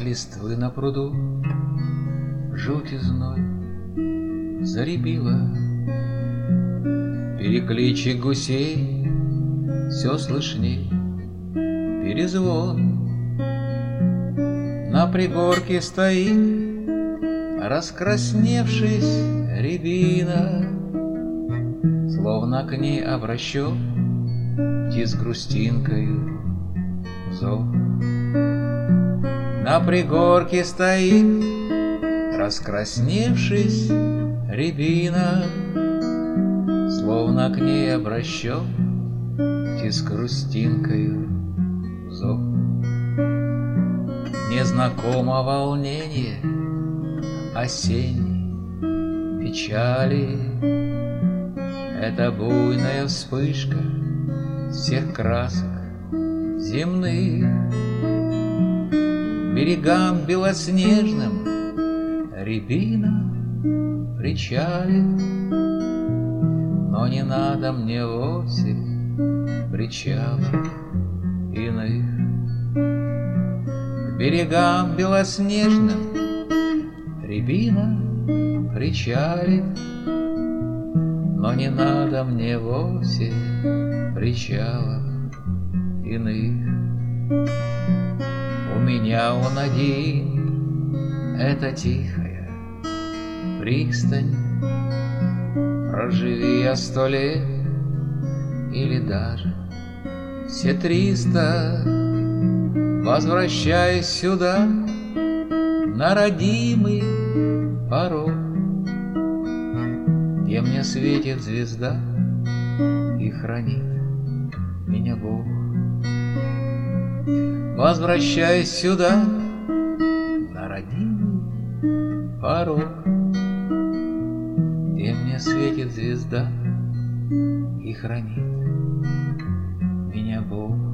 листвы на пруду, жуть и зной заребила. Перекличек гусей все слышней, перезвон. На пригорке стоит, раскрасневшись, рябина, словно к ней обращен птиц грустинкою зов. На пригорке стоит, раскрасневшись, рябина, словно к ней обращен птиц грустинкою зов. Незнакомо волнение осенней печали, это буйная вспышка всех красок земных. Берегам белоснежным рябина причалит, но не надо мне вовсе причалов иных. К берегам белоснежным рябина причалит, но не надо мне вовсе причалов иных. У меня он один, это тихая пристань. Проживи я 100 лет или даже все 300, возвращаясь сюда на родимый порог, где мне светит звезда и хранит меня Бог. Возвращаясь сюда на родимый порог, где мне светит звезда и хранит меня Бог.